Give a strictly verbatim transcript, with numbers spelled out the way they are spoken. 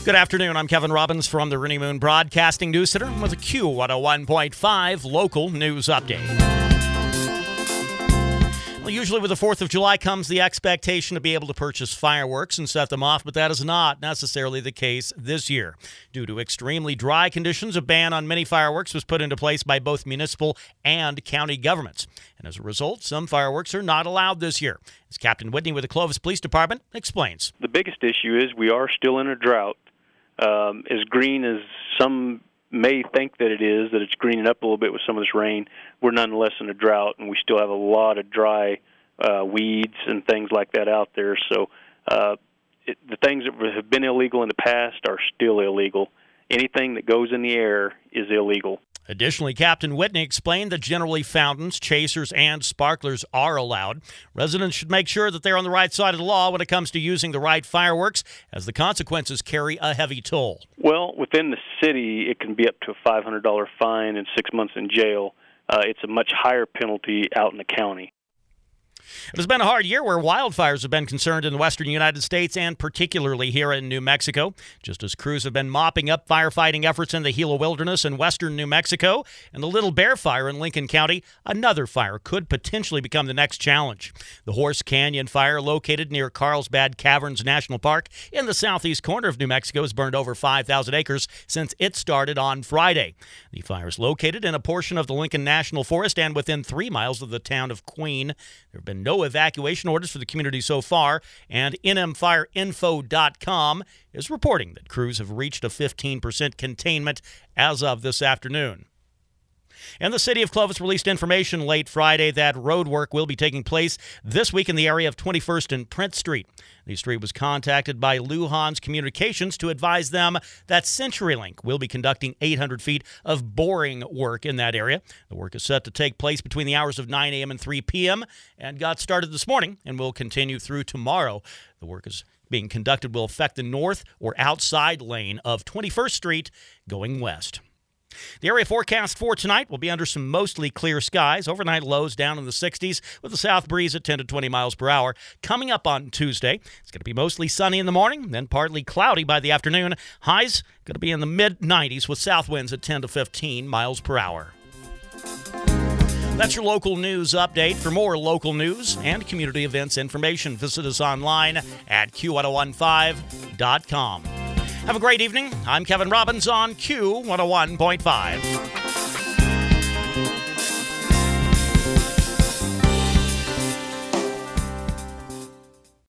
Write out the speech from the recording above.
Good afternoon. I'm Kevin Robbins from the Rooney Moon Broadcasting News Center with a Q one oh one point five local news update. Well, usually with the fourth of July comes the expectation to be able to purchase fireworks and set them off, but that is not necessarily the case this year. Due to extremely dry conditions, a ban on many fireworks was put into place by both municipal and county governments. And as a result, some fireworks are not allowed this year. As Captain Whitney with the Clovis Police Department explains. The biggest issue is we are still in a drought. Um, as green as some may think that it is, that it's greening up a little bit with some of this rain, we're nonetheless in a drought, and we still have a lot of dry uh, weeds and things like that out there. So uh, it, the things that have been illegal in the past are still illegal. Anything that goes in the air is illegal. Additionally, Captain Whitney explained that generally fountains, chasers, and sparklers are allowed. Residents should make sure that they're on the right side of the law when it comes to using the right fireworks, as the consequences carry a heavy toll. Well, within the city, it can be up to a five hundred dollars fine and six months in jail. Uh, it's a much higher penalty out in the county. It has been a hard year where wildfires have been concerned in the western United States and particularly here in New Mexico. Just as crews have been mopping up firefighting efforts in the Gila Wilderness in western New Mexico and the Little Bear Fire in Lincoln County, another fire could potentially become the next challenge. The Horse Canyon Fire, located near Carlsbad Caverns National Park in the southeast corner of New Mexico, has burned over five thousand acres since it started on Friday. The fire is located in a portion of the Lincoln National Forest and within three miles of the town of Queen. There have been no evacuation orders for the community so far, and N M fire info dot com is reporting that crews have reached a fifteen percent containment as of this afternoon. And the city of Clovis released information late Friday that road work will be taking place this week in the area of twenty-first and Prince Street. The street was contacted by Lujan's Communications to advise them that CenturyLink will be conducting eight hundred feet of boring work in that area. The work is set to take place between the hours of nine a.m. and three p.m. and got started this morning and will continue through tomorrow. The work is being conducted will affect the north or outside lane of twenty-first Street going west. The area forecast for tonight will be under some mostly clear skies. Overnight lows down in the sixties with a south breeze at ten to twenty miles per hour. Coming up on Tuesday, it's going to be mostly sunny in the morning, then partly cloudy by the afternoon. Highs going to be in the mid nineties with south winds at ten to fifteen miles per hour. That's your local news update. For more local news and community events information, visit us online at Q one oh one five dot com. Have a great evening. I'm Kevin Robbins on Q one oh one point five.